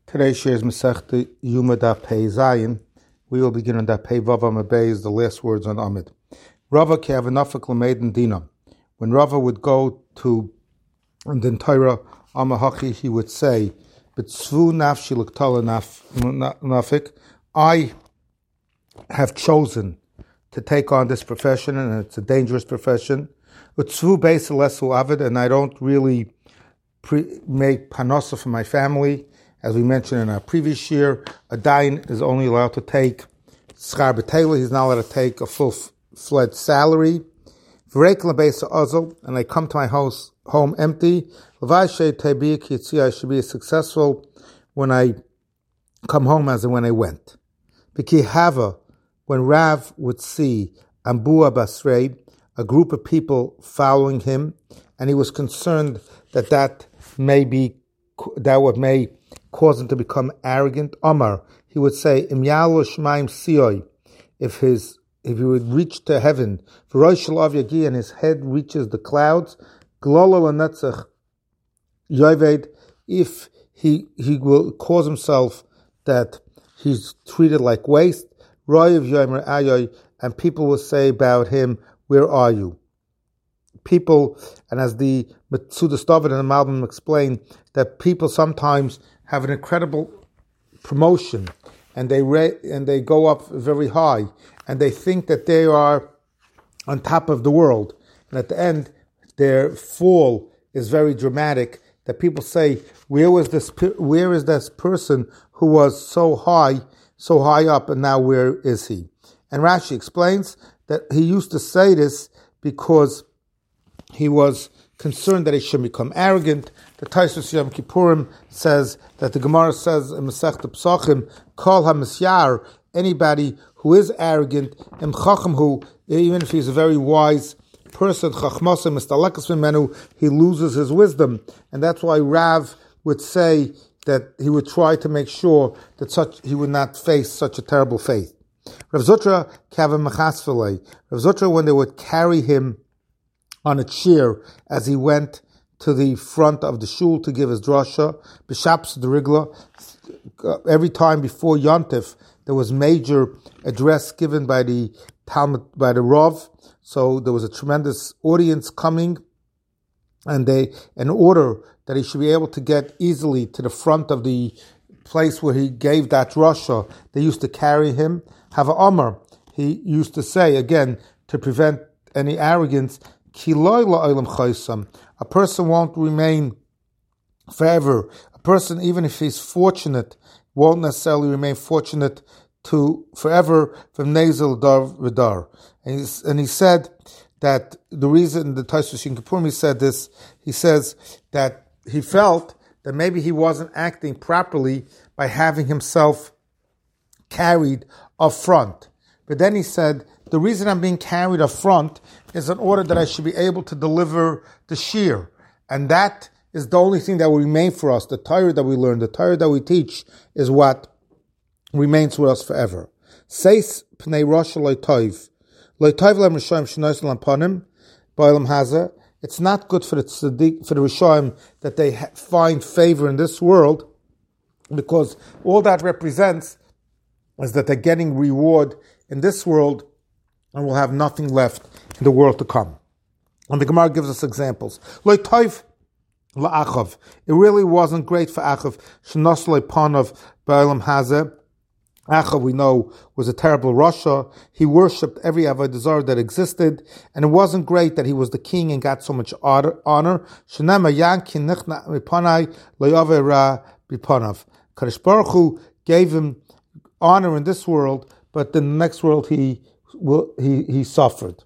Today's share is Masechta Yuma Daf Pei Zayin. We will begin on Daf Pei Vav Amud Beis, the last words on Amud. Rava ke'avanafik l'meidin dina. When Rava would go to the Torah Amahachi, he would say, "B'tzvu nafshi l'ktala nafik." I have chosen to take on this profession, and it's a dangerous profession. B'tzvu beis lesu avid, and I don't really make panosa for my family. As we mentioned in our previous year, a dayan is only allowed to take schar b'teila. He's not allowed to take a full-fledged salary. And I come to my home empty. I should be successful when I come home as in when I went. When Rav would see Ambua Basrei, a group of people following him, and he was concerned that may cause him to become arrogant. Omar, he would say, Im Yalo Shmaim Siyoi, if he would reach to heaven, and his head reaches the clouds, if he will cause himself that he's treated like waste, and people will say about him, where are you? People, and as the Metzudas David and the Malbim explain, that people sometimes have an incredible promotion, and they go up very high, and they think that they are on top of the world, and at the end, their fall is very dramatic. That people say, where is this person who was so high up, and now where is he? And Rashi explains that he used to say this because he was concerned that he should become arrogant. The Taisus Yom Kippurim says that the Gemara says in Masechta Pesachim, Kol HaMisyar, anybody who is arrogant, Im Chacham hu, even if he's a very wise person, Chachmasim Mistalekas Mimenu, he loses his wisdom. And that's why Rav would say that he would try to make sure that he would not face such a terrible fate. Rav Zutra Kavim Machasvelei. Rav Zutra, when they would carry him on a chair as he went to the front of the shul to give his drasha, b'shaps the rigla. Every time before Yontif, there was major address given by the Talmud, by the Rav. So there was a tremendous audience coming, and in order that he should be able to get easily to the front of the place where he gave that drasha, they used to carry him. Have a Omer, he used to say, again, to prevent any arrogance, a person won't remain forever. A person, even if he's fortunate, won't necessarily remain fortunate to forever from Nezel Dar Vidar. And he said that the reason the Taisus Yom Kippurim he said this, he says that he felt that maybe he wasn't acting properly by having himself carried up front. But then he said, the reason I'm being carried up front is in order that I should be able to deliver the shir. And that is the only thing that will remain for us. The Torah that we learn, the Torah that we teach is what remains with us forever. Seis pnei rosh lo'toiv. Lo'toiv lem Rishonim shenois lampanim ba'olam haza. It's not good for the Rishonim that they find favor in this world, because all that represents is that they're getting reward in this world and will have nothing left in the world to come. And the Gemara gives us examples. Lo'toiv la'achav. It really wasn't great for Achav. Shenos lo'panav ba'olam haza. Achav, we know, was a terrible Rasha. He worshipped every avodah zarah that existed, and it wasn't great that he was the king and got so much honor. Shenema yankin nichna mipanai lo'yaveh ra bipanav. Kadosh Baruch Hu gave him honor in this world, but in the next world he suffered.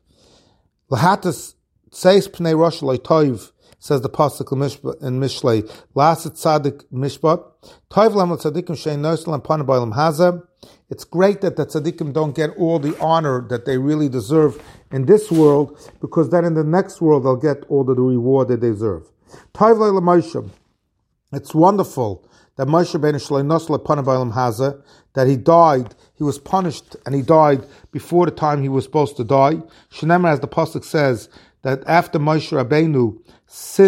Lahatas seis pnei rosh lo'toiv, says the pasuk in Mishlei. Laset tzadik mishpat. Toiv lam tzadikim shein nois lam pana b'olam haza. It's great that the tzaddikim don't get all the honor that they really deserve in this world, because then in the next world they'll get all the reward they deserve. Toiv la Moshe. It's wonderful that Moshe ben Shloi nos lepana b'olam haza, that he died, he was punished, and he died before the time he was supposed to die. Shenemar, as the pasuk says, that after Moshe Rabbeinu sinned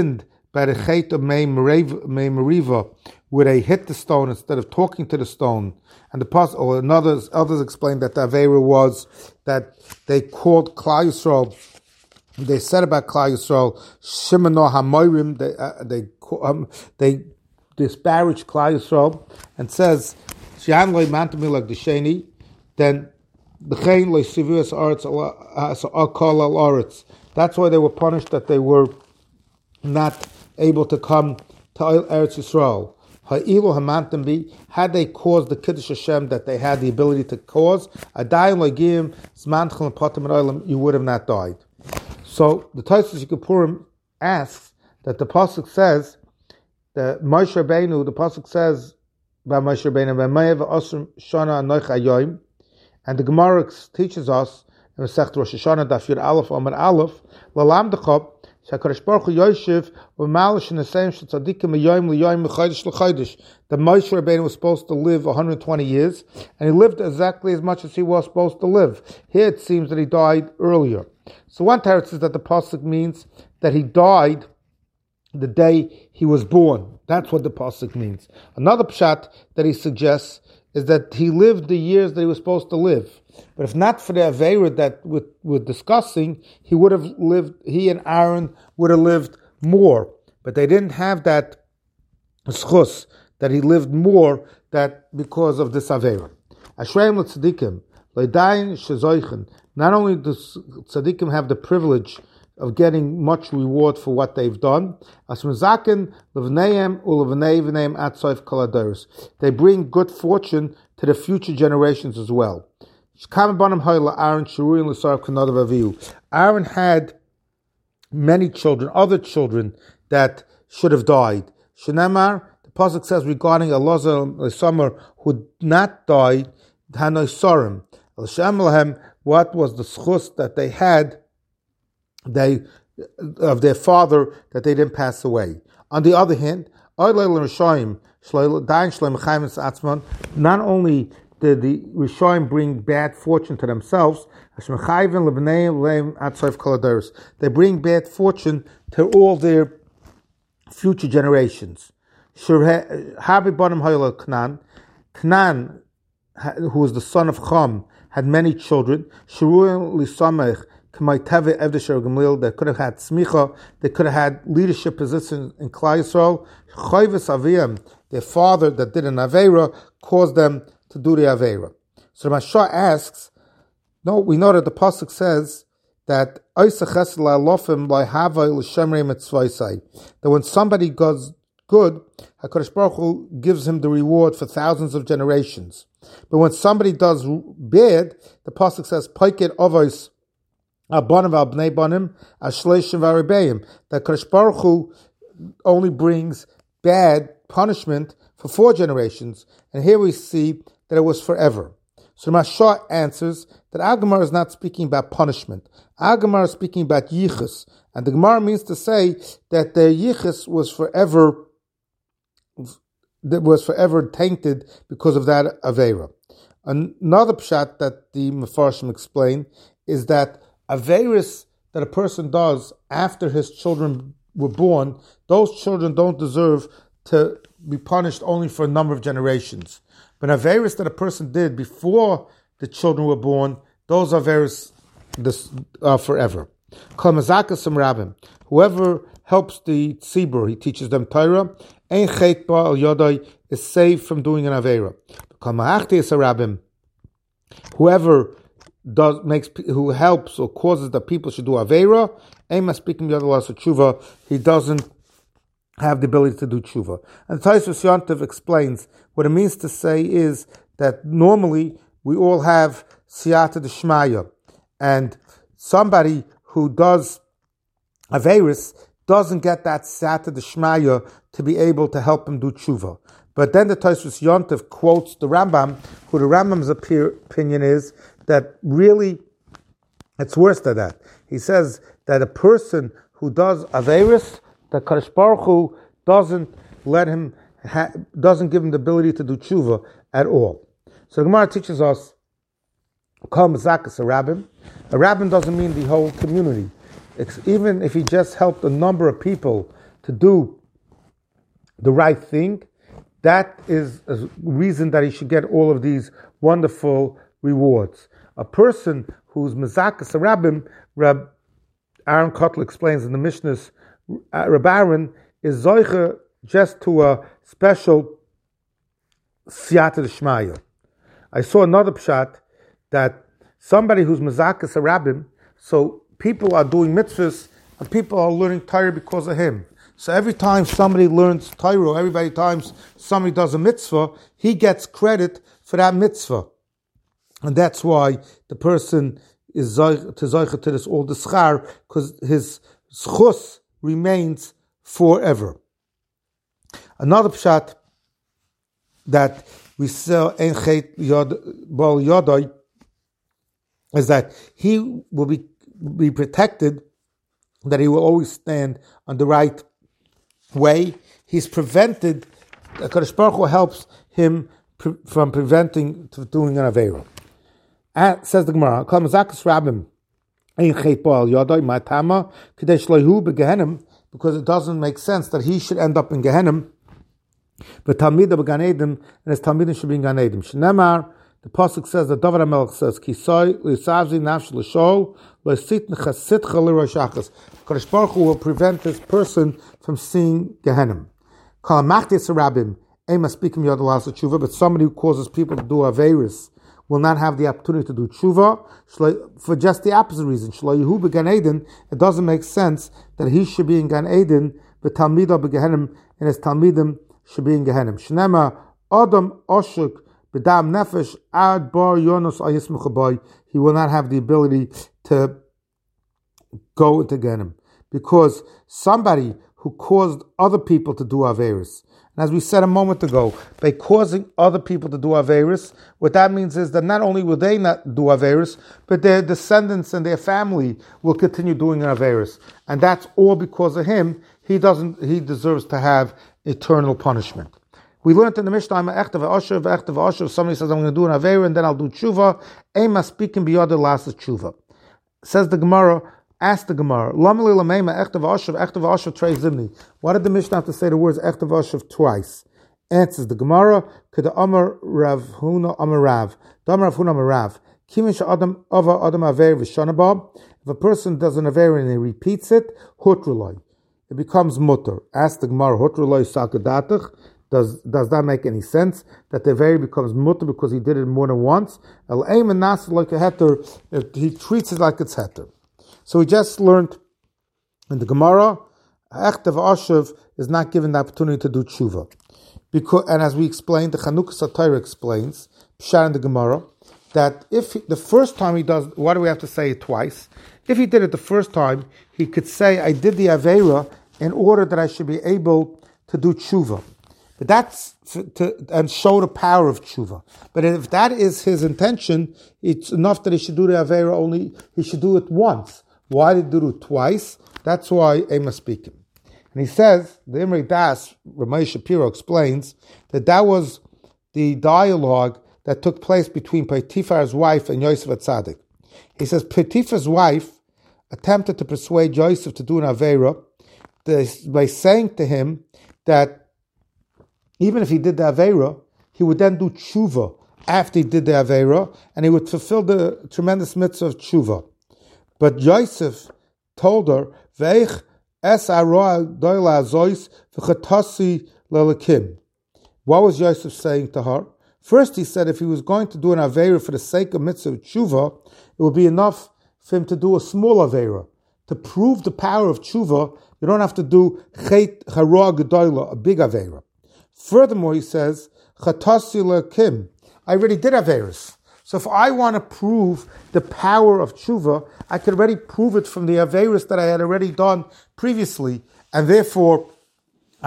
by the Chet of Mei Meriva, where they hit the stone instead of talking to the stone. And others explain that the Avera was that they called Klal Yisrael. They said about Klal Yisrael, Shimano HaMoirim. They disparaged Klal Yisrael and says, Shihan loy mantamil like the Sheni, then b'chein loy sivuas aretz akol al aretz. That's why they were punished, that they were not able to come to Eretz Yisrael. Ha'ilu hamantam bi, had they caused the Kiddush Hashem that they had the ability to cause, adayin loigim zmanchel and potem and you would have not died. So the Tosfos Yikupurim asks that the pasuk says that Moshe Rabbeinu, the pasuk says by Moshe Rabbeinu, "V'mayev osrim shana anoich hayoim," and the Gemara teaches us in Masechet Rosh Hashanah Daf Yud Aleph Amar Aleph lalamdechop shakadosh baruch hu yoshev u'malish in the same shetzadikim hayoim liyoim l'chaydish l'chaydish. That Moshe Rabbeinu was supposed to live 120 years, and he lived exactly as much as he was supposed to live. Here it seems that he died earlier. So one teretz says that the pasuk means that he died the day he was born. That's what the pasuk means. Another pshat that he suggests is that he lived the years that he was supposed to live. But if not for the Aveira that we're discussing, he and Aaron would have lived more. But they didn't have that schus, that he lived more, that because of this Aveira. Ashreim l'tzadikim, leidayin shezoichen. Not only does tzaddikim have the privilege of getting much reward for what they've done, they bring good fortune to the future generations as well. Aaron had many children, other children that should have died. The pasuk says regarding Elazar Summer who not died, what was the schus that they had of their father that they didn't pass away. On the other hand, not only did the Rishonim bring bad fortune to themselves, they bring bad fortune to all their future generations. Canaan, who was the son of Cham, had many children. They could have had smicha, they could have had leadership positions in Klal Yisrael. Their father that did an Aveira caused them to do the Aveira. So Ramashah asks, no, we know that the pasuk says that that when somebody does good, HaKadosh Baruch Hu gives him the reward for thousands of generations. But when somebody does bad, the pasuk says, "Paiket avos abonim al bnei banim ashleishim v'aribeim." That HaKadosh Baruch Hu only brings bad punishment for 4 generations, and here we see that it was forever. So Mashah answers that Agamar is not speaking about punishment. Agamar is speaking about yichus, and the Gemara means to say that their yichus was forever tainted because of that Aveira. Another pshat that the Mefarshim explain is that Aveiris that a person does after his children were born, those children don't deserve to be punished only for a number of generations. But Aveiris that a person did before the children were born, those Aveiris forever. Whoever helps the tzibur, he teaches them Torah, ein chet ba al yodai, is saved from doing an Aveira. Whoever who helps or causes that people should do Aveira, he doesn't have the ability to do tshuva. And Tosfos Yontiv explains what it means to say is that normally we all have siyata d'shmaya, and somebody who does Aveiris doesn't get that siyata d'shmaya to be able to help him do tshuva. But then the Tosfos Yontiv quotes the Rambam, who the Rambam's opinion is that really it's worse than that. He says that a person who does Aveiris, that Kadosh Baruch Hu doesn't give him the ability to do tshuva at all. So the Gemara teaches us, Kol Mazakas a Rabbim. A Rabbim doesn't mean the whole community. Even if he just helped a number of people to do the right thing, that is a reason that he should get all of these wonderful rewards. A person who's Mazakas Rabbim, Rab Aaron Kotler explains in the Mishnahs, Rab Aaron is Zoiche just to a special Siyata D'Shmaya. I saw another pshat that somebody who's Mazakas Rabbim, so people are doing mitzvahs and people are learning Torah because of him. So every time somebody learns Torah, every time somebody does a mitzvah, he gets credit for that mitzvah. And that's why the person is zoiche to this all the schar, because his schus remains forever. Another pshat that we saw in Chet Bal Yodai is that he will be protected, that he will always stand on the right way. He's prevented, HaKadosh Baruch Hu helps him from preventing to doing an Aveira. Says the Gemara, Kol Mazakas Rabbim Ein Chet Bal Yodai Matama Kadesh Loihu Begehenim, because it doesn't make sense that he should end up in Gehenim, but Talmidah Began Eden, and his Talmidim should be in Gan Eden. Shnemar, the pasuk says, the David HaMelech says, Kisoi L'Savzi Nafsh L'Shol L'Sit Nechasitcha L'Roshachas. Kadosh Baruch Hu will prevent this person from seeing Gehenim. Kol Machtis Rabbim Ein Maspikim Yod L'Asa Tshuva, but somebody who causes people to do Aveiris will not have the opportunity to do tshuva, for just the opposite reason. Shlo Yehu Began Eden, it doesn't make sense that he should be in Gan Eden, but Talmidah Begehenim, and his Talmidim should be in Gehenim. Shnema Adam Oshuk B'dam Nefesh Ad Bar Yonos Ayis Mechaboy, he will not have the ability to go into Gehenim, because somebody who caused other people to do Averis, and as we said a moment ago, by causing other people to do Averis, what that means is that not only will they not do Averis, but their descendants and their family will continue doing Averis. And that's all because of him. He deserves to have eternal punishment. We learned in the Mishnah, I'm Echtev Asher, somebody says, I'm going to do an Aveira and then I'll do Tshuva. Ema speaking beyond the last Tshuva. Says the Gemara, ask the Gemara, why did the Mishnah have to say the words Echtev Asher twice? Answers the Gemara, Keda Amar Rav Huna Amar Rav, Damar Rav Huna Amar Rav, Kimin Sha'adam Ava Adam Aveir V'Shanabah, if a person does an Aveir and he repeats it, Hutruloi, it becomes mutter. Ask the Gemara, Hutruloi Sakadatach, does that make any sense? That the Aveir becomes mutter because he did it more than once? El Eim and Nas like a heter, he treats it like it's heter. So we just learned in the Gemara, Echtev Ashev is not given the opportunity to do tshuva. And as we explained, the Chanukah Satira explains, Pshar in the Gemara, that if the first time he does, why do we have to say it twice? If he did it the first time, he could say, I did the Aveira in order that I should be able to do tshuva. But that's and show the power of tshuva. But if that is his intention, it's enough that he should do the Aveira only, he should do it once. Why did he do it twice? That's why Ema speaking. And he says, the Imrei Das, Ramay Shapiro explains, that was the dialogue that took place between Potiphar's wife and Yosef HaTzadik. He says, Potiphar's wife attempted to persuade Yosef to do an Aveira by saying to him that even if he did the Aveira, he would then do tshuva after he did the Aveira, and he would fulfill the tremendous mitzvah of tshuva. But Yosef told her, Veich es aroa doila azois v'chatasi lelakim. What was Yosef saying to her? First, he said if he was going to do an Aveira for the sake of mitzvah tshuva, it would be enough for him to do a small Aveira. To prove the power of tshuva, you don't have to do chet haroa gedoila, a big Aveira. Furthermore, he says, Chatasi lelakim. I already did Aveiras. So if I want to prove the power of tshuva, I could already prove it from the Aveiros that I had already done previously, and therefore I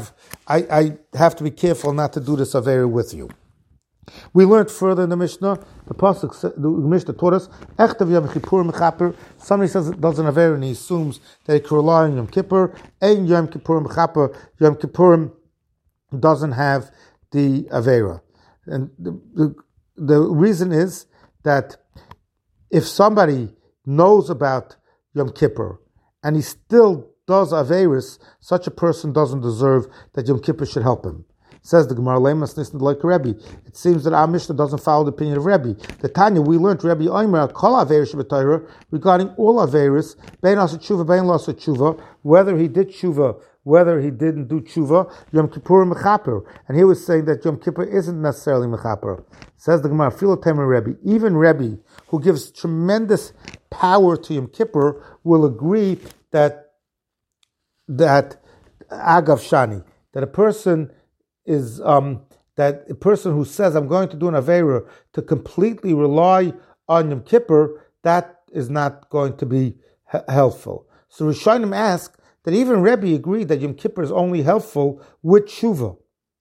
have to be careful not to do this Aveira with you. We learned further in the Mishnah, the Mishnah taught us, Echtev Yom Kippur Mechaper. Somebody says it does an Aveira and he assumes that he can rely on Yom Kippur. Ein Yom Kippur Mechaper. Yom Kippur doesn't have the Aveira. And the reason is that if somebody knows about Yom Kippur and he still does Averis, such a person doesn't deserve that Yom Kippur should help him. Says the Gemara, Lemas Nisn like Rebbe. It seems that our Mishnah doesn't follow the opinion of Rebbe. The Tanya, we learned Rebbe Omer, Kol Averis Shabbatayra, regarding all Averis, Bein Asa Tshuva, Bein Lasa Tshuva, whether he did Tshuva, whether he didn't do Tshuva, Yom Kippur Mechaper. And he was saying that Yom Kippur isn't necessarily Mechaper. Says the Gemara, Philotemer Rebbe, even Rebbe, who gives tremendous power to Yom Kippur, will agree that Agav Shani, that a person is that a person who says, I'm going to do an Aveira to completely rely on Yom Kippur, that is not going to be helpful. So Rishonim ask that even Rebbe agreed that Yom Kippur is only helpful with Tshuva.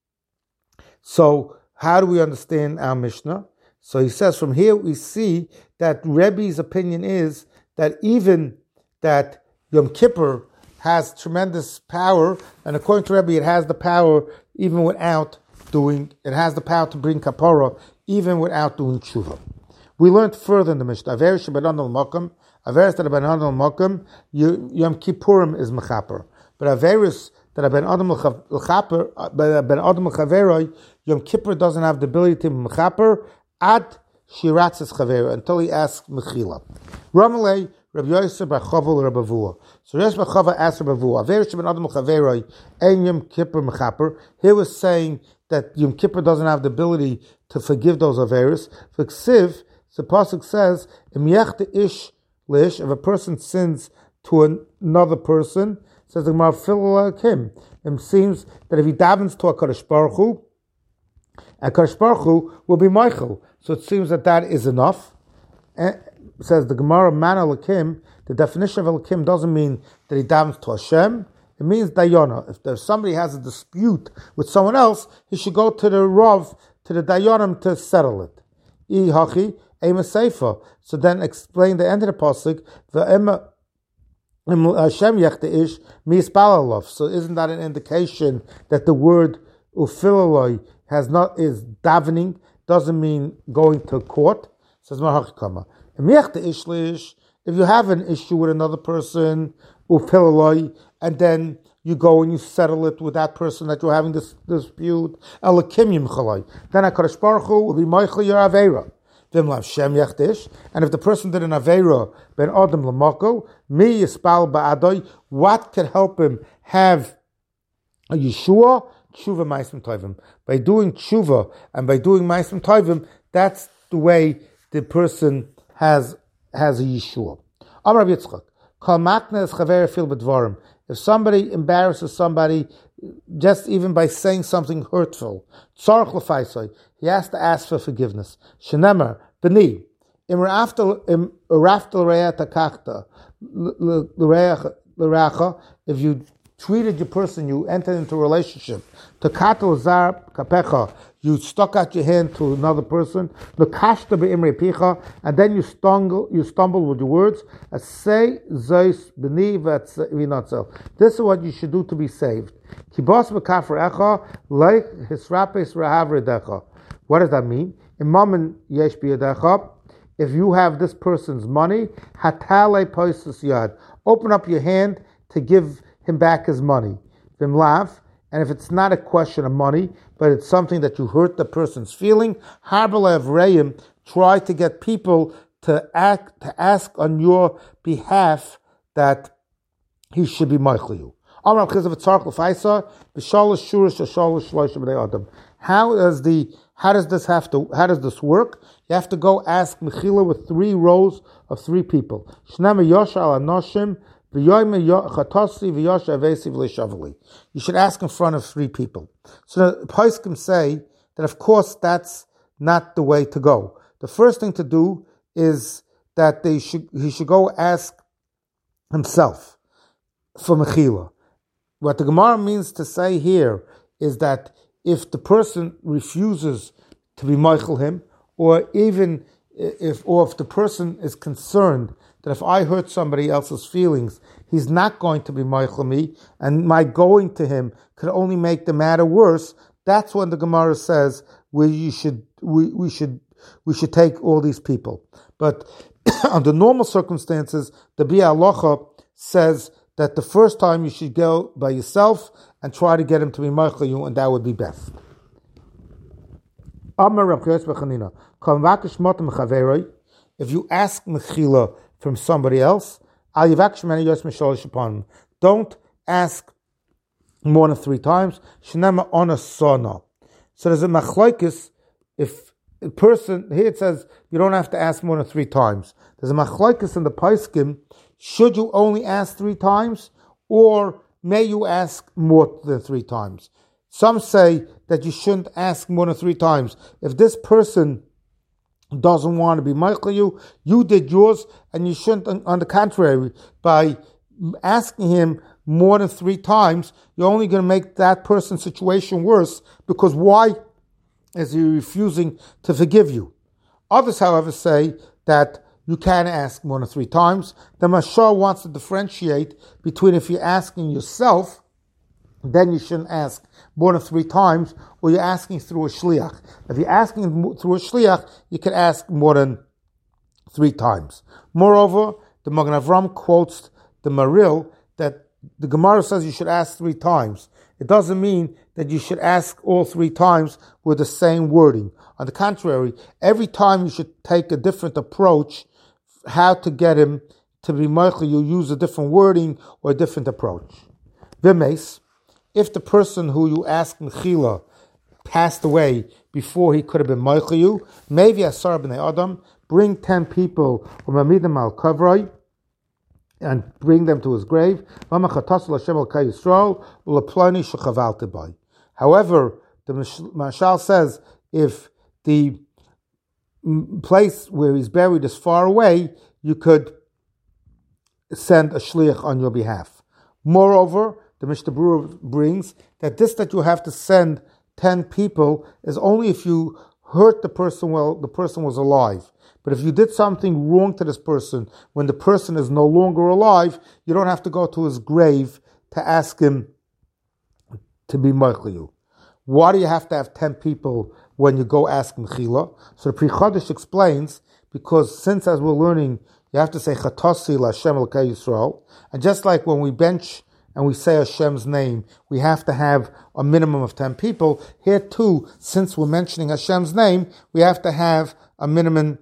So how do we understand our Mishnah? So he says, from here we see that Rebbe's opinion is that even that Yom Kippur has tremendous power, and according to Rebbe, it has the power even without it has the power to bring kapara even without doing tshuva. We learned further in the Mishnah, Averis shebenan al-makam, Averis that benan al-makam, Yom Kippurim is mechaper. But Averis that ben adam al-chaveroi, Yom Kippur doesn't have the ability to be mechaper ad shiratzes chaver, until he asks mechila. Ramalei, Rabbi Yosef bar Chava Rabbi Vua. So Yosef bar Chava asked Rabbi Vua, Averis shebenan adam al-chaveroi, ein Yom Kippur mechaper. He was saying that Yom Kippur doesn't have the ability to forgive those Averis. For Ksiv, the pasuk says, "Im yechte ish lish." If a person sins to another person, says the Gemara, "Fil him." It seems that if he davens to a Kadosh Baruch Hu will be Michael. So it seems that is enough. And says the Gemara, "Man Elokim." The definition of Elokim doesn't mean that he davens to Hashem. It means Dayana. If somebody has a dispute with someone else, he should go to the Rav, to the Dayanim to settle it. Hachi. So then explain the end of the pasuk. So isn't that an indication that the word ufilaloi is davening, doesn't mean going to court? Says if you have an issue with another person, ufilaloi, and then you go and you settle it with that person that you're having this dispute, then HaKadosh Baruch Hu will be Michael your Aveira. And if the person did an Aveira, ben Adam Lamako, mi yispal ba'adoi, what could help him have a Yeshua? Tshuva Ma'asim Tovim. By doing Tshuva and by doing Ma'asim Tovim, that's the way the person has a Yeshua. Amar Rabbi Yitzchak, Kol matna es chaver fil b'dvarim. If somebody embarrasses somebody, just even by saying something hurtful, tzarich l'faisoi, he has to ask for forgiveness. Shenemar, b'ni, im raftel reya takachta, l'reacha, if you treated your person, you entered into a relationship, takato zar kapecha, you stuck out your hand to another person, l'kashta be'imrei picha, and then you stumble with your words, say zeis b'ni v'natzel. This is what you should do to be saved. Kibos b'kafar echa, like hisrapes rahav redecha. What does that mean? Imamin yesh biyadecha. If you have this person's money, hatale poisus yad. Open up your hand to give him back his money. Vimlav. And if it's not a question of money, but it's something that you hurt the person's feeling, harbalev reim, try to get people to ask on your behalf that he should be meichel you. How does this work? You have to go ask mechila with 3 rows of 3 people. You should ask in front of 3 people. So the poskim say that of course that's not the way to go. The first thing to do is that he should go ask himself for mechila. What the Gemara means to say here is that if the person refuses to be meichel him, or even if the person is concerned that if I hurt somebody else's feelings, he's not going to be meichel me, and my going to him could only make the matter worse, that's when the Gemara says we should take all these people. But under normal circumstances, the Bi'alacha says that the first time you should go by yourself and try to get him to be meichel you, and that would be best. If you ask mechila from somebody else, don't ask more than 3 times. So there's a machlokes. If a person, here it says you don't have to ask more than 3 times. There's a machlokes in the Paiskim. Should you only ask 3 times, or may you ask more than 3 times? Some say that you shouldn't ask more than 3 times. If this person doesn't want to be meichel you did yours, and you shouldn't. On the contrary, by asking him more than 3 times, you're only going to make that person's situation worse, because why is he refusing to forgive you? Others, however, say that you can ask more than 3 times. The Mashal wants to differentiate between if you're asking yourself, then you shouldn't ask more than 3 times, or you're asking through a shliach. If you're asking through a shliach, you can ask more than 3 times. Moreover, the Magen Avram quotes the Maril that the Gemara says you should ask 3 times. It doesn't mean that you should ask all 3 times with the same wording. On the contrary, every time you should take a different approach how to get him to be meichel. You use a different wording or a different approach. V'meis, if the person who you asked mechila passed away before he could have been meichel you, maybe asar b'nei adam, bring 10 people umamidim al kavroi, and bring them to his grave. However, the Mashal says if the place where he's buried is far away, you could send a shliach on your behalf. Moreover, the Mishnah Berurah brings that that you have to send 10 people is only if you hurt the person while the person was alive. But if you did something wrong to this person when the person is no longer alive, you don't have to go to his grave to ask him to be meichel you. Why do you have to have 10 people when you go ask mechila? So the Pri Chadash explains, because since, as we're learning, you have to say Chatasi L'Hashem Elokei Yisrael, and just like when we bench and we say Hashem's name, we have to have a minimum of 10 people. Here too, since we're mentioning Hashem's name, we have to have a minimum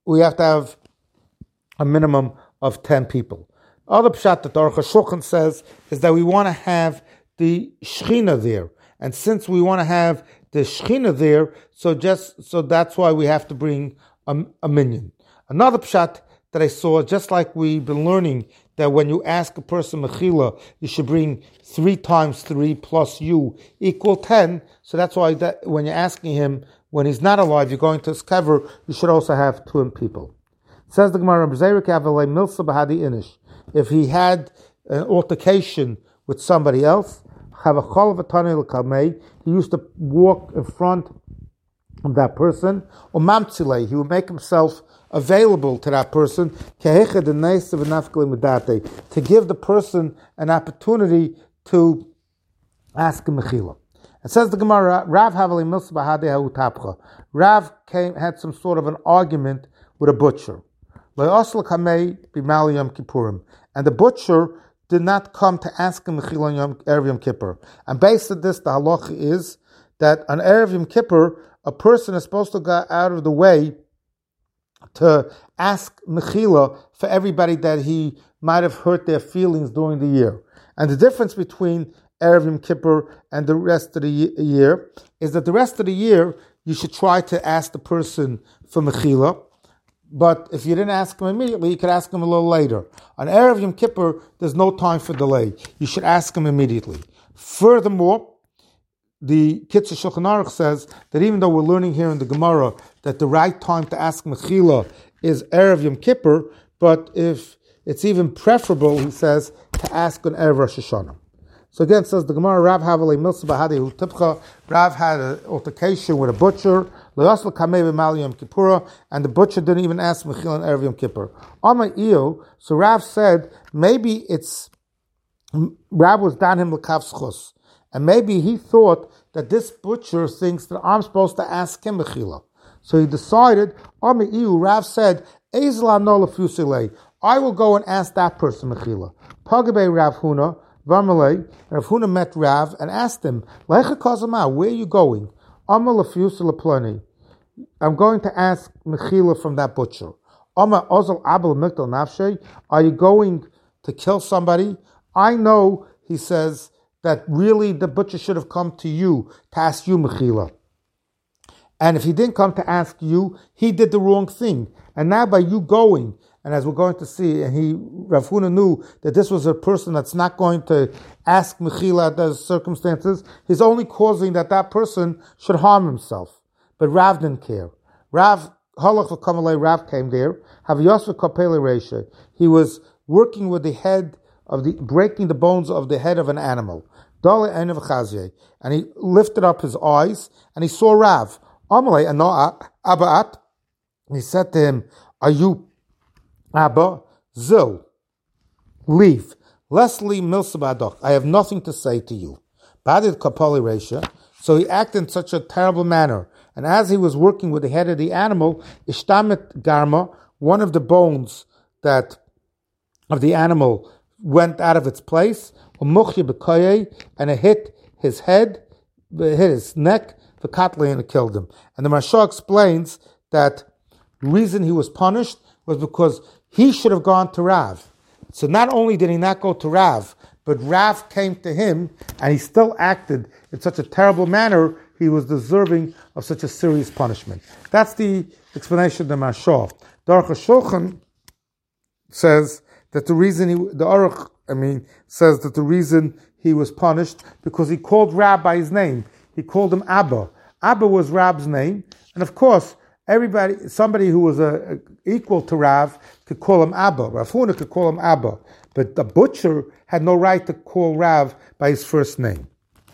of 10 people. Other pshat that Aruch HaShulchan says is that we want to have the Shechina there. And since we want to have the Shechina there, so that's why we have to bring a minyan. Another pshat that I saw, just like we've been learning, that when you ask a person mechila, you should bring 3 times 3 plus you equal 10. So that's why when you're asking him, when he's not alive, you're going to his kever, you should also have 2 people. Says the Gemara, if he had an altercation with somebody else, he used to walk in front of that person, he would make himself available to that person, to give the person an opportunity to ask him mechila. It says the Gemara, Rav had some sort of an argument with a butcher. And the butcher did not come to ask him mechila on Erev Yom Kippur. And based on this, the halacha is that on Erev Yom Kippur, a person is supposed to go out of the way to ask mechila for everybody that he might have hurt their feelings during the year. And the difference between Erev Yom Kippur and the rest of the year is that the rest of the year you should try to ask the person for mechila, but if you didn't ask him immediately, you could ask him a little later. On Erev Yom Kippur, there's no time for delay. You should ask him immediately. Furthermore, the Kitzur Shulchan Aruch says that even though we're learning here in the Gemara that the right time to ask mechila is Erev Yom Kippur, but if it's even preferable, he says, to ask on Erev Rosh Hashanah. So again, it says the Gemara, Rav had an altercation with a butcher, and the butcher didn't even ask mechila on Erev Yom Kippur. So Rav said, maybe Rav was danim l'kav schus. And maybe he thought that this butcher thinks that I'm supposed to ask him mechila. So he decided, Rav said, I will go and ask that person, Mechila. Pagabe Rav Huna, Varmalei, Rav Huna met Rav and asked him, Leicha Kazama, where are you going? Amal Plani. I'm going to ask Mechila from that butcher. Ama Ozal Abel Mikdal Nafshe, are you going to kill somebody? I know, he says, that really the butcher should have come to you to ask you, Mechila. And if he didn't come to ask you, he did the wrong thing. And now by you going, and as we're going to see, and Rav Huna knew that this was a person that's not going to ask Mechila at those circumstances, he's only causing that person should harm himself. But Rav didn't care. Rav came there. He was working with the head breaking the bones of the head of an animal. And he lifted up his eyes and he saw Rav. He said to him, are you Abba? Zil, leave. Leslie Milsabadok, I have nothing to say to you. Badid Kapali Resha. So he acted in such a terrible manner. And as he was working with the head of the animal, Ishtamet Garma, one of the bones of the animal went out of its place, and it hit his head, hit his neck, the katli, and it killed him. And the Maharsha explains that the reason he was punished was because he should have gone to Rav. So not only did he not go to Rav, but Rav came to him, and he still acted in such a terrible manner, he was deserving of such a serious punishment. That's the explanation of the Maharsha. The Aruch HaShulchan says that the reason says that the reason he was punished because he called Rav by his name. He called him Abba. Abba was Rav's name, and of course, somebody who was equal to Rav could call him Abba. Rav Huna could call him Abba, but the butcher had no right to call Rav by his first name.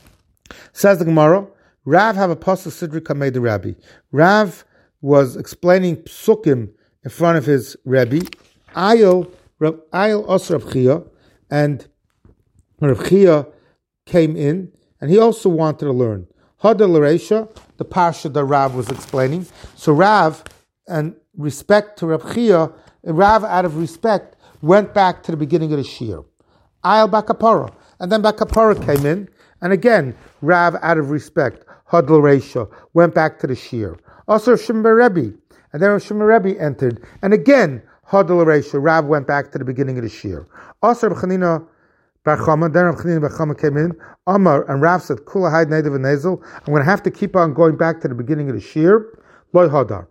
Says the Gemara, Rav have a pasuk Sidri Kamei the Rabbi. Rav was explaining psukim in front of his Rabbi. Ayil Osir Rav Chia, and Rav Chia came in, and he also wanted to learn. Hada L'Reisha, the parsha that Rav was explaining. So Rav, and respect to Rav Chia, Rav out of respect went back to the beginning of the shir. Ayil Bakapara, and then Bakapara came in, and again Rav out of respect, Hada L'Reisha, went back to the shir. Also Shimon Rebbe, and then Shimon Rebbe entered, and again Hada L'Reisha, Rav went back to the beginning of the shir. Also Chanina Bar Chama, then Rav Chanina Bar Chama came in. Amar, and Rav said, Kula Haid Neidav and Nezel, I'm going to have to keep on going back to the beginning of the shir. Loi Hadar.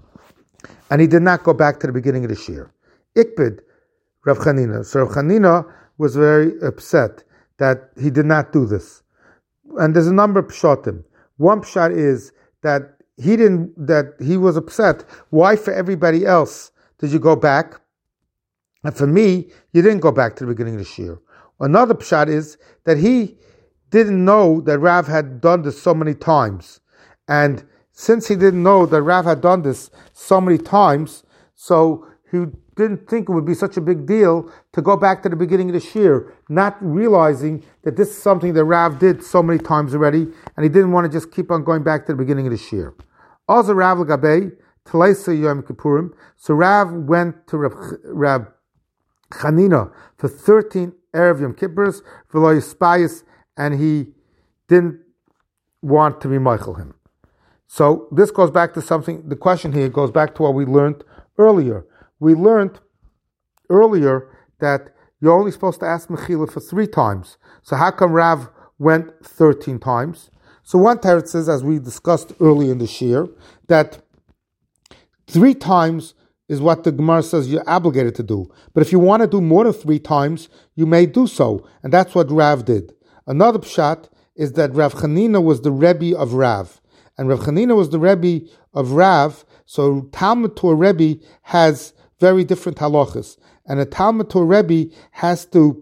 And he did not go back to the beginning of the shir. Ikbid, Rav Chanina. So Rav Chanina was very upset that he did not do this. And there's a number of pshatim. One pshat is that he was upset. Why for everybody else did you go back? And for me, you didn't go back to the beginning of the shir. Another pshat is that he didn't know that Rav had done this so many times. And since he didn't know that Rav had done this so many times, so he didn't think it would be such a big deal to go back to the beginning of the shir, not realizing that this is something that Rav did so many times already, and he didn't want to just keep on going back to the beginning of the shir. Also Rav L'Gabei, Tleisa Yom Kippurim, so Rav went to Rav Chanina for 13 Erev Yom Kippurs, V'lo Yispayis, and he didn't want to be Michael him. So this goes back to something, the question here goes back to what we learned earlier. We learned earlier that you're only supposed to ask Mechila for 3 times. So how come Rav went 13 times? So one teretz says, as we discussed earlier in the shir, that 3 times is what the Gemara says you're obligated to do. But if you want to do more than 3 times, you may do so. And that's what Rav did. Another pshat is that Rav Chanina was the Rebbe of Rav. And Rav Chanina was the Rebbe of Rav, so Talmud to a Rebbe has very different halachas. And a Talmud to a Rebbe has to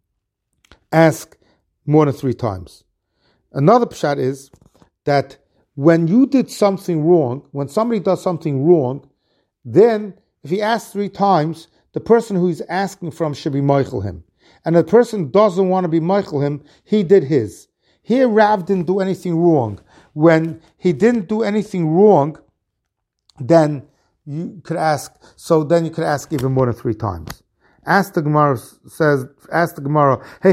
ask more than 3 times. Another pshat is that when you did something wrong, when somebody does something wrong, then if he asks 3 times, the person who he's asking from should be Michael him. And the person doesn't want to be Michael him, he did his. Here Rav didn't do anything wrong. When he didn't do anything wrong, then you could ask. So then you could ask even more than 3 times. Ask the Gemara. Hey,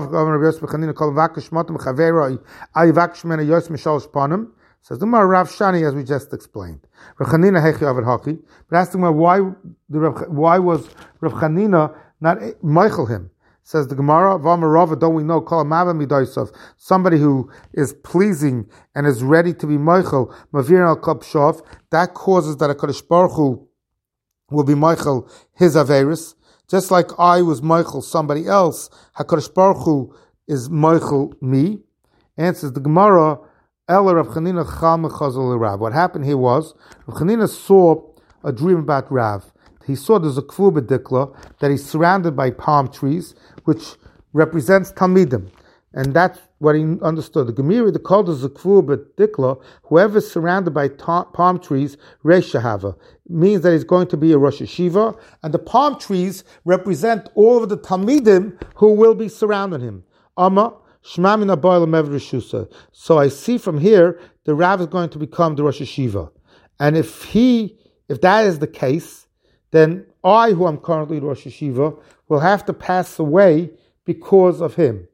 says the Gemara, Rav Shani, as we just explained. Rav Chanina hechi avid haki. But ask the Gemara, why was Rav Chanina not Michael him? Says the Gemara, V'amarava, don't we know, Kol Mava Midaisov, somebody who is pleasing and is ready to be Michael, Mavir al Kab Shav, that causes that a Kadosh Baruch Hu will be Michael his Averis. Just like I was Michael somebody else, HaKadosh Baruch Hu is Michael me. Answers the Gemara, Ela Rav Chanina Chal Mechazal Rav. What happened here was, Rav Chanina saw a dream about Rav. He saw there's a kfu b'dikla, that he's surrounded by palm trees, which represents Talmidim. And that's what he understood. The Gemara, the called is a kfu b'dikla, whoever is surrounded by palm trees, Reish Shahava, means that he's going to be a Rosh Hashiva, and the palm trees represent all of the Talmidim who will be surrounding him. Amma, Shema min habayil mev Rishusa. So I see from here, the Rav is going to become the Rosh Hashiva. And if that is the case, then I, who am currently Rosh Hashiva, will have to pass away because of him.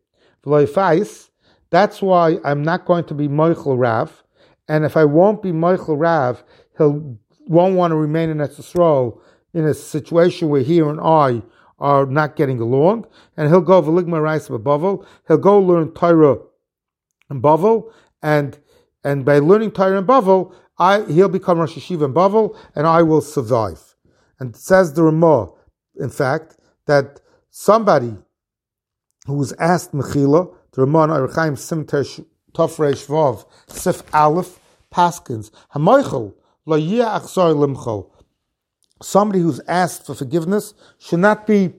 That's why I'm not going to be Michael Rav, and if I won't be Michael Rav, he won't want to remain in Eretz Yisrael in a situation where he and I are not getting along, and he'll go V'ligma Reis B'Bavel, he'll go learn Torah in Bavel, and by learning Torah in Bavel, he'll become Rosh Hashiva in Bavel, and I will survive. And it says the Ramah, in fact, that somebody who was asked Mechila, the Ramah in Erechaim Simter Tofreish Vav Sif Aleph Paskins Hamoichel Lo Yeh Achzor Limchol. Somebody who's asked for forgiveness should not be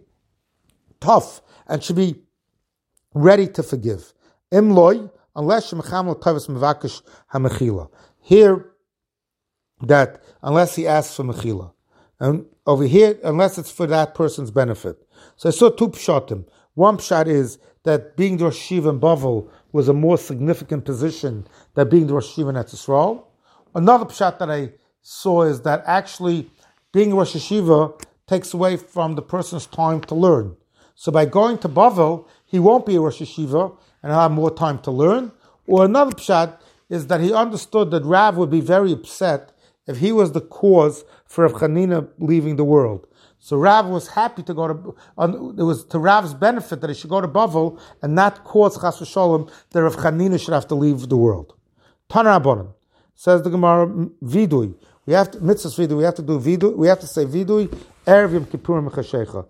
tough and should be ready to forgive. Imloy, unless Shemachamel Tavis Mevakish HaMechila. Here, that unless he asks for Mechila. And over here, unless it's for that person's benefit. So I saw 2 pshatim. One pshat is that being the Rosh Hashiva in Bavel was a more significant position than being the Rosh Hashiva in Eretz Yisrael. Another pshat that I saw is that actually being Rosh Hashiva takes away from the person's time to learn. So by going to Bavel, he won't be a Rosh Hashiva and he'll have more time to learn. Or another pshat is that he understood that Rav would be very upset if he was the cause for Rav Chanina leaving the world. So Rav was happy to go to, it was to Rav's benefit that he should go to Bavel and not cause Chas v'Sholem that Rav Chanina should have to leave the world. Tana Rabbanan, says the Gemara, Vidui. We have to, mitzvahs vidui, we have to do vidui, we have to say vidui, Erev Yom Kippur Mechashecha.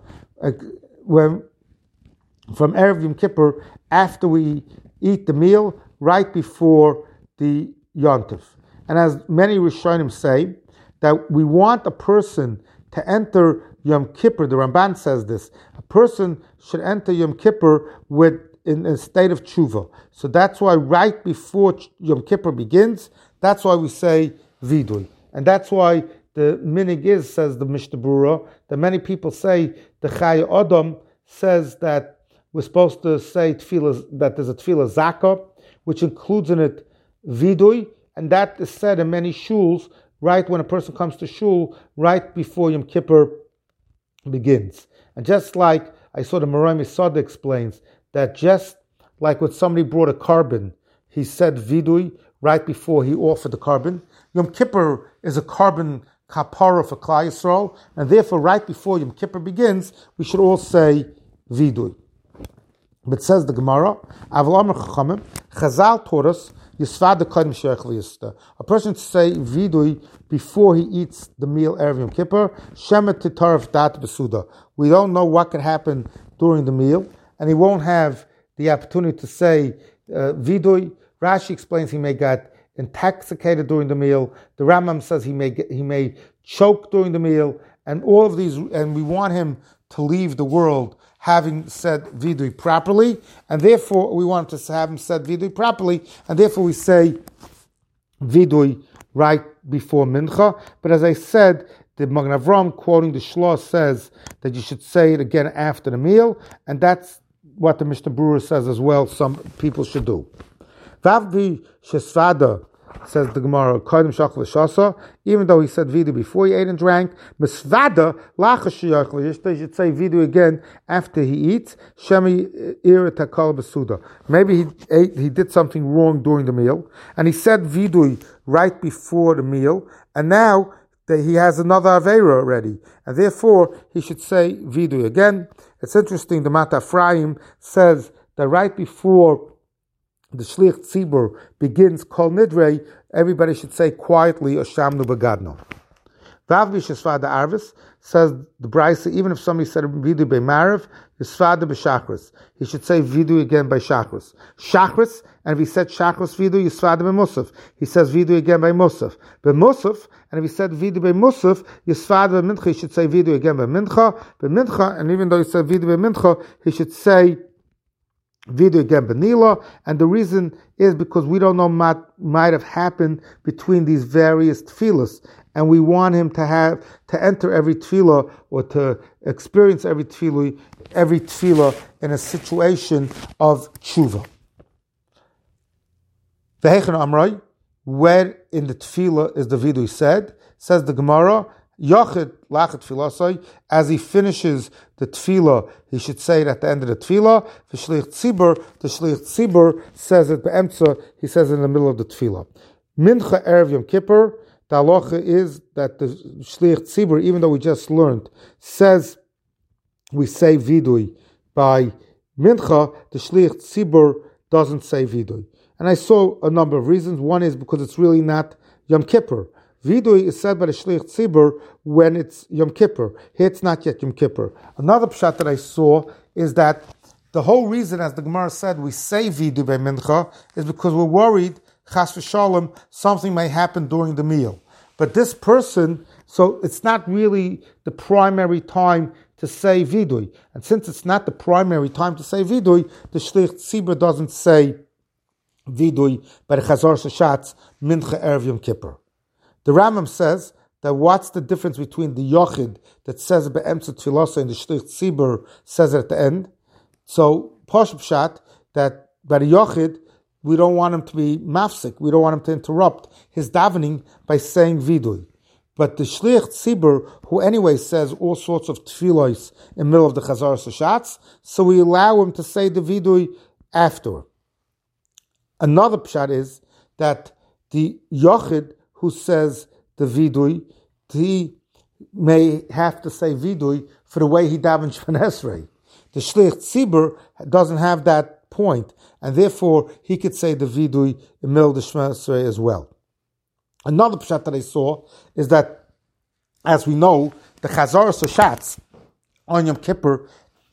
When, from Erev Yom Kippur, after we eat the meal, right before the Yontif. And as many Rishonim say, that we want a person to enter Yom Kippur, the Ramban says this, a person should enter Yom Kippur in a state of tshuva. So that's why right before Yom Kippur begins, that's why we say vidui. And that's why the minig is, says the Mishnah Berurah, that many people say the Chai Adam says that we're supposed to say tefillah, that there's a tefillah zakah, which includes in it vidui, and that is said in many shuls, right when a person comes to shul, right before Yom Kippur begins. And just like I saw the Moray Misada explains, that just like when somebody brought a carbon, he said vidui right before he offered the carbon. Yom Kippur is a carbon kapara for Klal Yisrael, and therefore right before Yom Kippur begins, we should all say vidui. But says the Gemara, Chazal taught us, a person to say vidui before he eats the meal Erev Yom Kippur, shemet titarv dat besuda. We don't know what can happen during the meal, and he won't have the opportunity to say vidui. Rashi explains he may get intoxicated during the meal. The Rambam says he may choke during the meal, and all of these, and we want him to leave the world having said vidui properly, and therefore we want to have him said vidui properly, and therefore we say vidui right before mincha. But as I said, the Magen Avraham quoting the Shlosh says that you should say it again after the meal, and that's what the Mishnah Berurah says as well. Some people should do. Vavdi shesvada says the Gemara, Kodim Shachal Shasa, even though he said vidu before he ate and drank, Misvada Lachash Shachal, you should say vidu again after he eats, Shemi Ir Takal Besuda. Maybe he did something wrong during the meal, and he said vidu right before the meal, and now that he has another Aveira already, and therefore he should say vidu again. It's interesting, the Mata Ephraim says that right before the Shlich Tzibur begins Kol Nidrei, everybody should say quietly, Oshamnu Bagadno. Vav Bishesvada Arvis says the Brisa, even if somebody said Vidu by Marav, Yisvada b'Shachris. He should say Vidu again by Shachris. Shachris, and if he said Shachris Vidu, Yisvada by Musaf. He says Vidu again by Musaf. By Musaf, and if he said Vidu by Musaf, Yisvada by Mincha, he should say Vidu again by Mincha. By Mincha, and even though he said Vidu by Mincha, he should say Vidu again Benila, and the reason is because we don't know what might have happened between these various tefillas, and we want him to enter every tefillah or to experience every tefillah in a situation of tshuva. V'heichen amroi, where in the tefillah is the vidu said? Says the Gemara, Yochid lachet tfilasai, as he finishes the tefillah, he should say it at the end of the tefillah. The shlich tzibur says it be'emtza, he says it in the middle of the tefillah. Mincha erev Yom Kippur, the halacha is that the shlich tzibur, even though we just learned, says we say vidui by mincha, the shlich tzibur doesn't say vidui. And I saw a number of reasons. One is because it's really not Yom Kippur. Vidui is said by the Shlich Tzibur when it's Yom Kippur. Here it's not yet Yom Kippur. Another pshat that I saw is that the whole reason, as the Gemara said, we say Vidui by Mincha is because we're worried, Chas v'Shalom, something may happen during the meal. But this person, so it's not really the primary time to say Vidui. And since it's not the primary time to say Vidui, the Shlich Tzibur doesn't say Vidui by the Chazar Shashatz, Mincha Erev Yom Kippur. The Rambam says that what's the difference between the Yochid that says Be'emtza Tfilasa and the Shlich Tzibur says it at the end? So, Posh Pshat, that by the Yochid, we don't want him to be mafsik, we don't want him to interrupt his davening by saying Vidui. But the Shlich Tzibur, who anyway says all sorts of tefillos in the middle of the Chazar Sashatz, so we allow him to say the Vidui after. Another pshat is that the Yochid who says the Vidui, he may have to say Vidui for the way he davens Shemon Esrei. The Shlich Tzibur doesn't have that point, and therefore he could say the Vidui in the middle of the Shemon Esrei as well. Another pshat that I saw is that, as we know, the Chazar Soshatz on Yom Kippur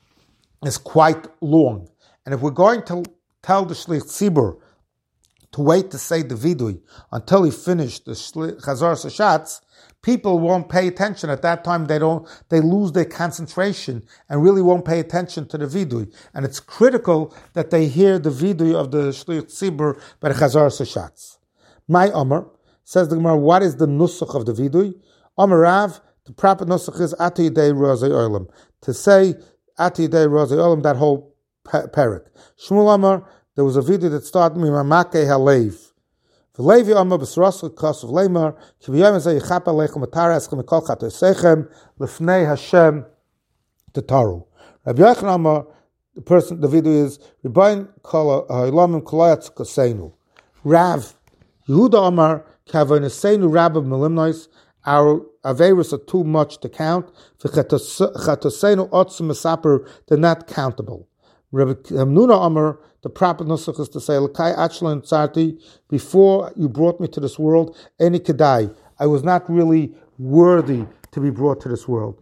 is quite long. And if we're going to tell the Shlich Tzibur to wait to say the Vidui until he finished the Chazar Sashatz, people won't pay attention. At that time, they lose their concentration and really won't pay attention to the Vidui. And it's critical that they hear the Vidui of the Shlich Tzibur by the Chazar Sashatz. My Omer, says the Gemara, what is the nusach of the Vidui? Omer Rav, the proper nusach is Ati Yidei Rozei Olam. To say Ati Yidei Rozei Olam, that whole parak. Shmuel Omer, there was a video that started Mimamake Halev. V'Levi Omer b'Srosel Kosav Leimar Kiviyom Ezeh Yichapa Lechem Atareschem Mikol Chatosechem Lefnei Hashem Tataru. Rabbi Yochanan Omer, the video is Rebbein Kol Ha'olamim Kolayatz Koseinu. Rav Yehuda Omer Kavoneseinu Rabbi Melimnois. Our averos are too much to count. V'Chatoseinu Otzum Mesaper, they're not countable. Rabbi Hamnuna Omer, the proper nusach is to say, L'kai Achlan Tzarti, before you brought me to this world, Eni Kedai, I was not really worthy to be brought to this world.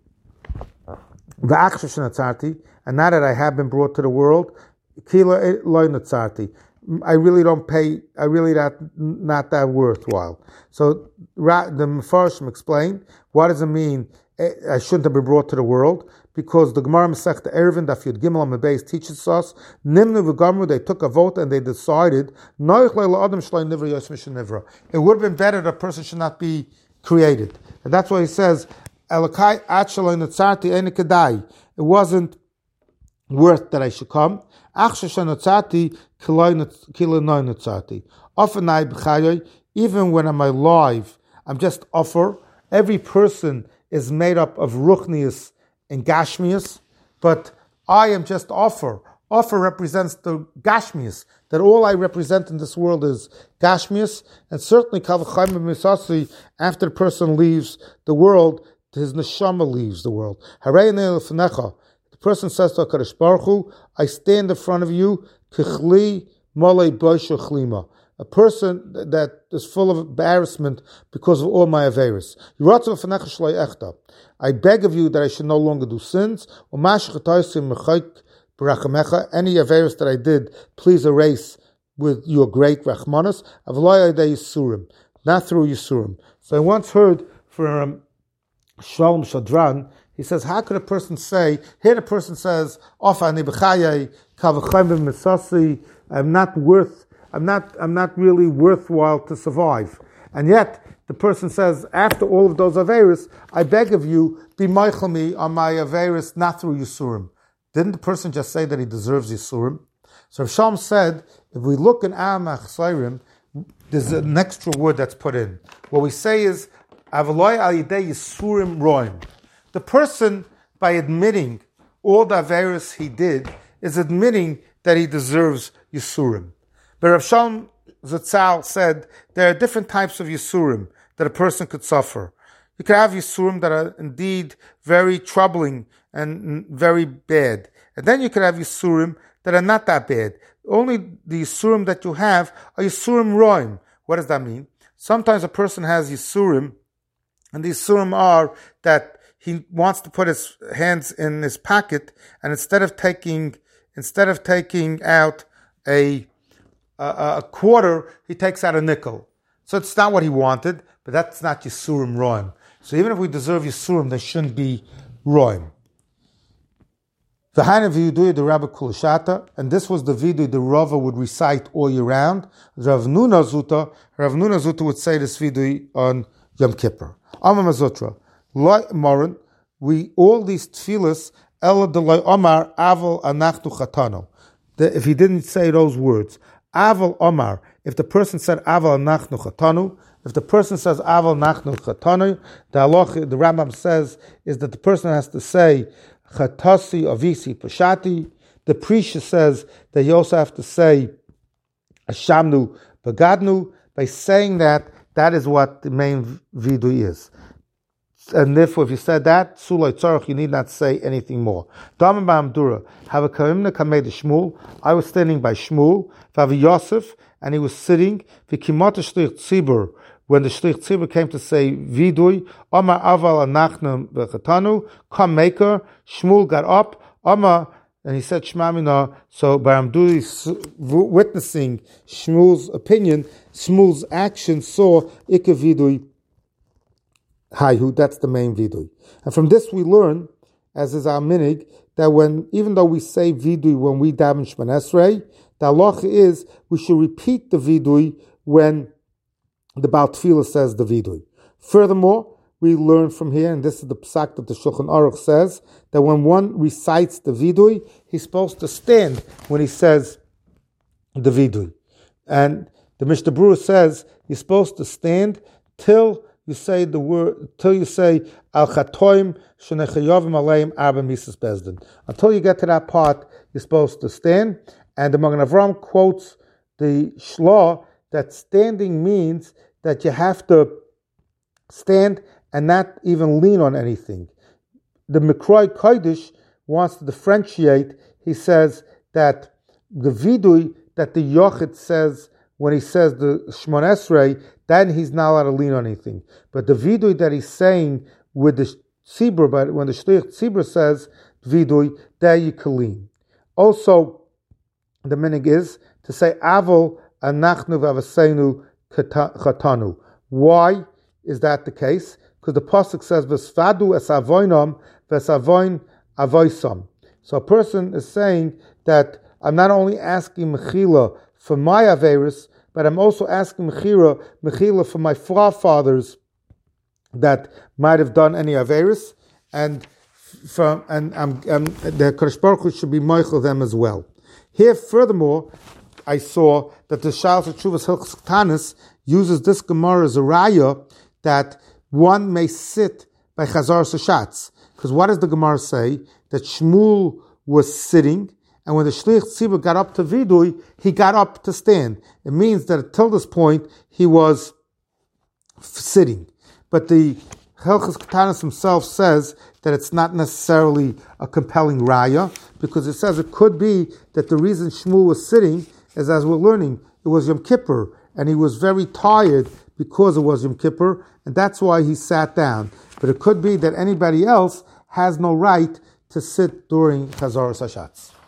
V'achshash Tzarti, and now that I have been brought to the world, Kila Loi Tzarti, I really not that worthwhile. So the Mefarshim explain, what does it mean, I shouldn't have been brought to the world? Because the Gemara Masechta Eruvin Daf Yud Gimel Amud Beis teaches us, Nimnu v'Gamru, they took a vote and they decided, it would have been better that a person should not be created. And that's why he says, it wasn't worth that I should come. Even when I'm alive, I'm just offer. Every person is made up of ruchnius and gashmius, but I am just offer. Offer represents the gashmius, that all I represent in this world is gashmius, and certainly kavachayim misasi, after the person leaves the world, his neshama leaves the world. The person says to HaKadosh Baruch Hu, I stand in front of you, kichli malei boisha chlima, a person that is full of embarrassment because of all my averis. I beg of you that I should no longer do sins. Any averis that I did, please erase with your great rachmanas. Not through Yisurim. So I once heard from Shalom Shadran, he says, how could a person say, here the person says, I'm not really worthwhile to survive. And yet, the person says, after all of those Averis, I beg of you, be meichel me on my Averis, not through Yisurim. Didn't the person just say that he deserves Yisurim? So Rav Shalom said, if we look in Am HaChsairim, there's an extra word that's put in. What we say is, Avaloi al yidei Yisurim roim. The person, by admitting all the Averis he did, is admitting that he deserves Yisurim. But Rav Shalom Zatzal said there are different types of Yisurim that a person could suffer. You could have Yisurim that are indeed very troubling and very bad. And then you could have Yisurim that are not that bad. Only the Yisurim that you have are Yisurim roim. What does that mean? Sometimes a person has Yisurim, and the Yisurim are that he wants to put his hands in his pocket, and instead of taking out a quarter, he takes out a nickel. So it's not what he wanted, but that's not Yisurim roim. So even if we deserve Yisurim, they shouldn't be roim. V'haina v'yudui the Rabbi Kulashata, and this was the vidui the Rava would recite all year round. Rav Nuna Zuta would say this vidui on Yom Kippur. Amar Mazotra, Loi Morin, we all these tefillas, Ela Deloi Omar Aval Anachnu Chatano. If he didn't say those words, Aval Omar, if the person said Aval Anachnu Chatanu, if the person says Aval Nachnu Chatanu, the Rambam says is that the person has to say Chatasi Avisi Pashati. The Prisha says that you also have to say Ashamnu Bagadnu. By saying that, that is what the main vidui is. And therefore, if you said that, Sulay Tzarech, you need not say anything more. Damim Ba'amdura, have a Karimna Kamed Shmuel. I was standing by Shmuel, Vavi Yosef, and he was sitting. Vikimata Shlich Tzibur, when the Shlich Tzibur came to say Vidui, Omar Aval Anachna V'chatanu, come maker. Shmuel got up, Omar, and he said Shema Mina. So Ba'amdura is witnessing Shmuel's opinion, Shmuel's action, saw Ike Vidui. Haihu, that's the main vidui. And from this we learn, as is our minig, that even though we say vidui when we daven Shemon Esrei, the halacha is we should repeat the vidui when the Baal Tefillah says the vidui. Furthermore, we learn from here, and this is the psak that the Shulchan Aruch says, that when one recites the vidui, he's supposed to stand when he says the vidui. And the Mishnah Berurah says you're supposed to stand till you say the word, till you say Al Chatoim Shenechayovim Aleim Arba Misas Bezdin. Until you get to that part, you're supposed to stand. And the Magen Avraham quotes the Shlah that standing means that you have to stand and not even lean on anything. The Mikroi Kodesh wants to differentiate. He says that the vidui that the Yochid says when he says the Shemon Esrei, then he's not allowed to lean on anything. But the vidui that he's saying with the tzibur, but when the shliach tzibur says vidui, there you can lean. Also, the minig is to say avol anachnu v'avaseinu chatanu. Why is that the case? Because the pasuk says v'svadu es avoinam v'savoin avoisam. So a person is saying that I'm not only asking mechila for my averis, but I'm also asking mechila for my forefathers that might have done any averis. And the Kadosh Baruch Hu should be moichel them as well. Here, furthermore, I saw that the Shalos Teshuvos Hilchos Ketanis uses this Gemara as a raya that one may sit by Chazaras Hashatz. Because what does the Gemara say? That Shmuel was sitting, and when the Shliach Tzibur got up to Vidui, he got up to stand. It means that until this point, he was sitting. But the Hilchos Ketanis himself says that it's not necessarily a compelling raya, because it says it could be that the reason Shmuel was sitting is, as we're learning, it was Yom Kippur, and he was very tired because it was Yom Kippur, and that's why he sat down. But it could be that anybody else has no right to sit during Chazaras Hashatz.